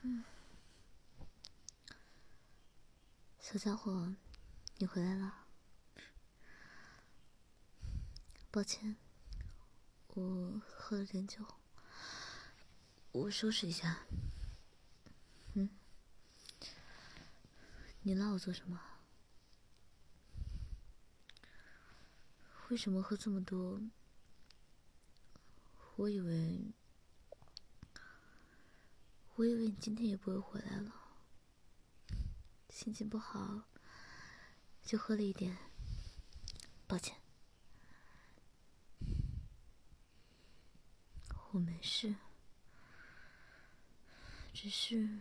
小家伙，你回来了。抱歉，我喝了点酒，我收拾一下。你拉我做什么？为什么喝这么多？我以为你今天也不会回来了。心情不好，就喝了一点。抱歉。我没事，只是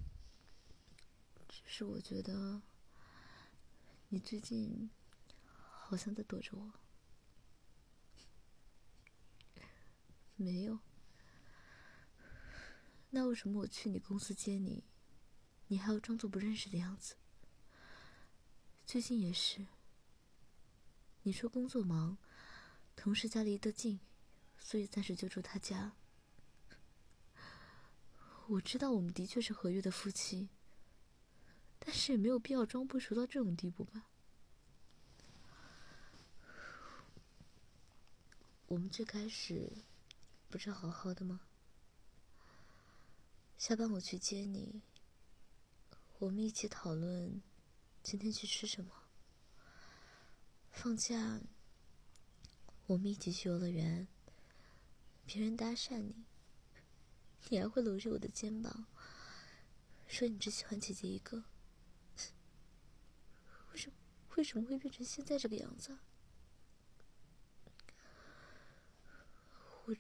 我觉得你最近好像在躲着我。没有。那为什么我去你公司接你，你还要装作不认识的样子？最近也是。你说工作忙，同事家离得近，所以暂时就住他家。我知道我们的确是合约的夫妻，但是也没有必要装不熟到这种地步吧。我们最开始不是好好的吗？下班我去接你，我们一起讨论今天去吃什么。放假我们一起去游乐园，别人搭讪你，你还会搂着我的肩膀说你只喜欢姐姐一个。为什么会变成现在这个样子啊？我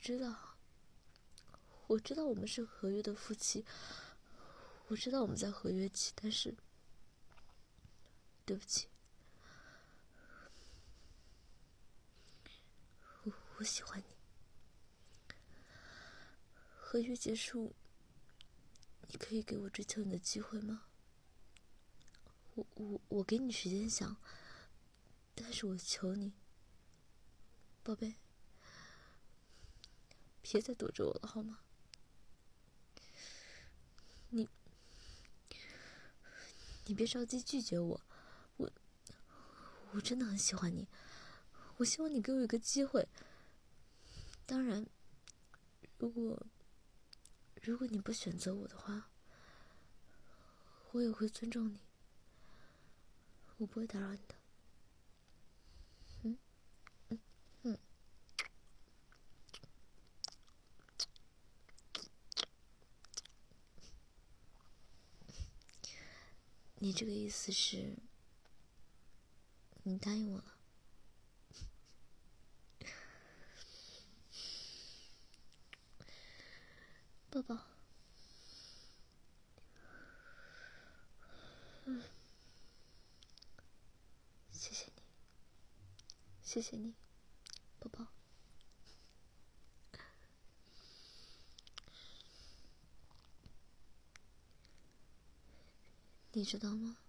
知道我们是合约的夫妻，我知道我们在合约期，但是对不起，我喜欢你。合约结束，你可以给我追求你的机会吗？我给你时间想，但是我求你，宝贝，别再躲着我了好吗？你别着急拒绝我，我真的很喜欢你，我希望你给我一个机会。当然，如果你不选择我的话，我也会尊重你，我不会打扰你的。你这个意思是，你答应我了？抱抱。谢谢你，谢谢你，抱抱。你知道吗？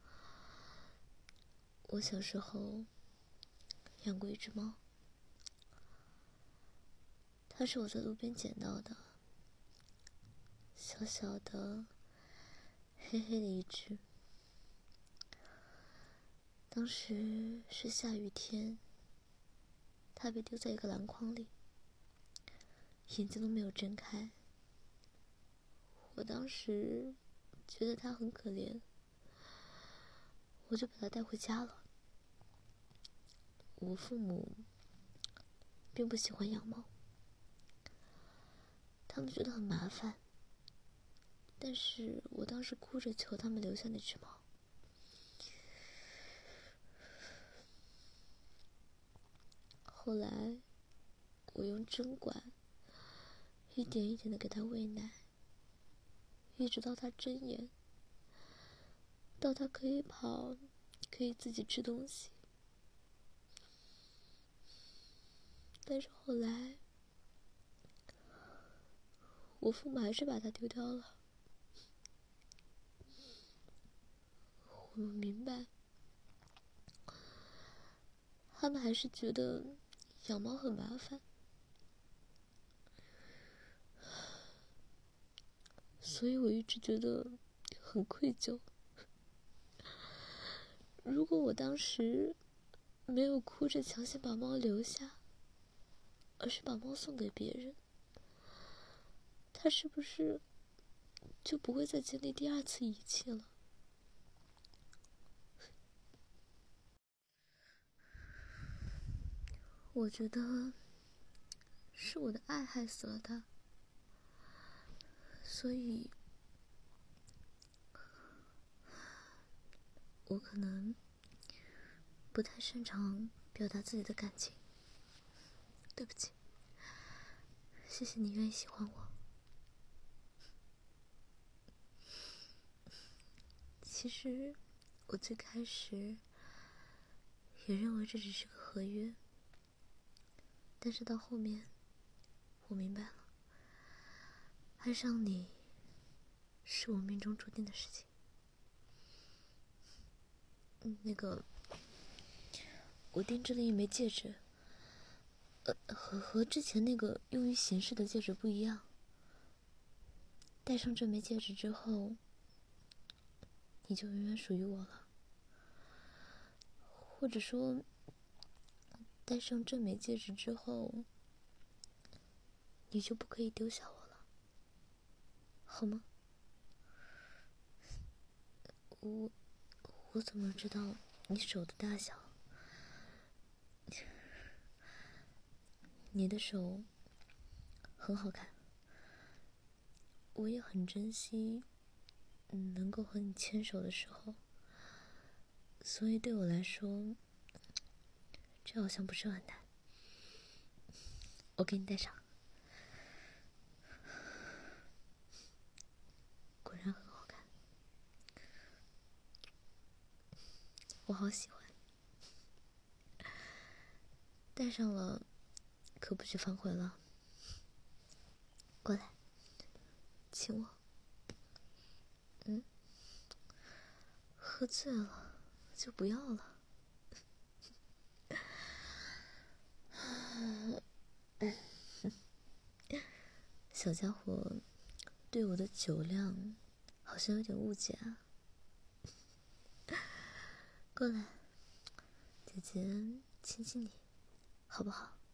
我小时候养过一只猫，它是我在路边捡到的，小小的，黑黑的一只。当时是下雨天，它被丢在一个篮筐里，眼睛都没有睁开。我当时觉得它很可怜，我就把它带回家了。我父母并不喜欢养猫，他们觉得很麻烦，但是我当时哭着求他们留下那只猫。后来我用针管一点一点的给它喂奶，一直到它睁眼，到它可以跑，可以自己吃东西。但是后来我父母还是把它丢掉了。我明白，他们还是觉得养猫很麻烦， 所以我一直觉得很愧疚。如果我当时没有哭着强行把猫留下，而是把猫送给别人，他是不是就不会再经历第二次遗弃了？我觉得是我的爱害死了他，所以我可能不太擅长表达自己的感情，对不起。谢谢你愿意喜欢我。其实我最开始也认为这只是个合约，但是到后面我明白了，爱上你是我命中注定的事情。我定制了一枚戒指，和之前那个用于形式的戒指不一样。戴上这枚戒指之后，你就永远属于我了。或者说，戴上这枚戒指之后，你就不可以丢下我了，好吗？我怎么知道你手的大小？你的手很好看，我也很珍惜能够和你牵手的时候，所以对我来说，这好像不是很难。我给你戴上，果然很好看，我好喜欢。戴上了，可不许反悔了。过来，亲我。喝醉了就不要了。小家伙对我的酒量好像有点误解啊。过来，姐姐亲亲你，好不好？